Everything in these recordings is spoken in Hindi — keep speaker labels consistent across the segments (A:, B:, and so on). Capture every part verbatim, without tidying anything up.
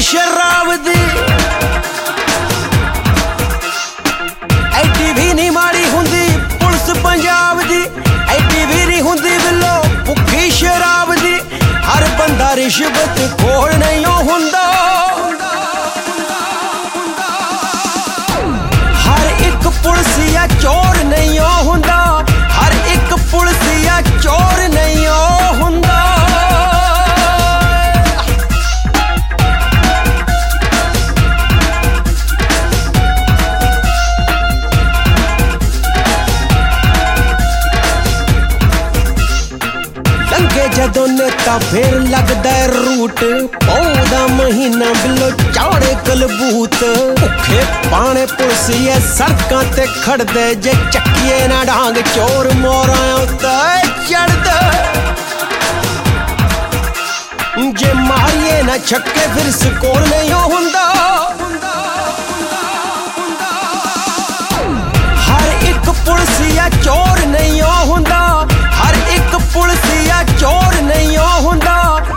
A: शराब दी एडी भी नहीं माड़ी हुंदी पुलिस पंजाब दी, एडी भी नहीं हुंदी बिलो भुक्खी शराब दी। हर बंदा रिश्वत खोर नहीं हुंदा, हर एक पुलिसिया चोर नहीं हुंदा, हर एक पुलिसिया चोर नहीं हुंदा। जदों नेता फिर लगदा रूट, पौधा महीना बिलो चाड़े कलबूत। भुखे पाने पुलिसिए सड़कां ते खड़दे, जे चक्किए ना डांग चोर मोरां उत्ते चढ़दे। जे मारिए ना छक्के फिर स्कोर नहीं हुंदा। हर एक पुलिसिया चोर नहीं हुंदा, हर एक पुलिसिया चोर नहीं हुंदा।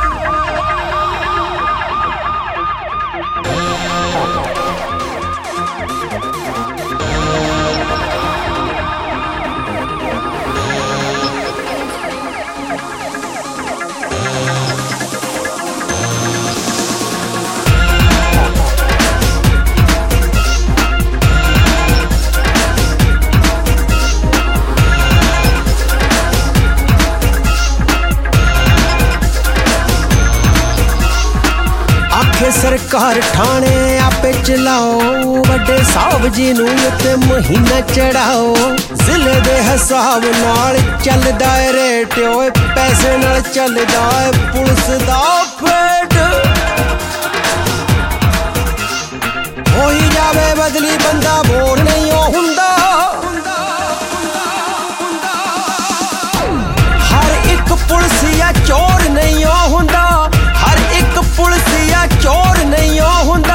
A: सरकार ठाणे आपे चलाओ, वड्डे साहब जी नूं उत्ते महीना चढ़ाओ। जिले दे हिसाब नाल चलदा है रेट, ओए पैसे नाल चलदा है पुलिस दा पेट। होई जावे बदली बंदा बोर नहीं हुंदा, हर एक पुलिसिया चोर नहीं हुंदा, हर एक पुलिसिया चोर नहीं हुंदा।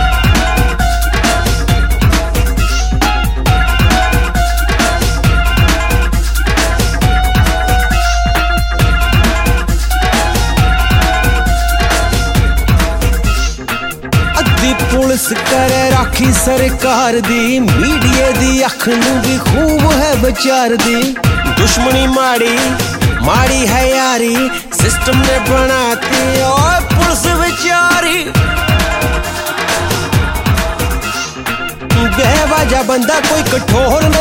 A: अद्धी पुलिस करे राखी सरकार दी, मीडिया दी अख नूं भी खूब है बचार दी। दुश्मनी माड़ी माड़ी है यारी, सिस्टम ने बनाती और पुलिस बेचारी। बेवजह बंदा कोई कठोर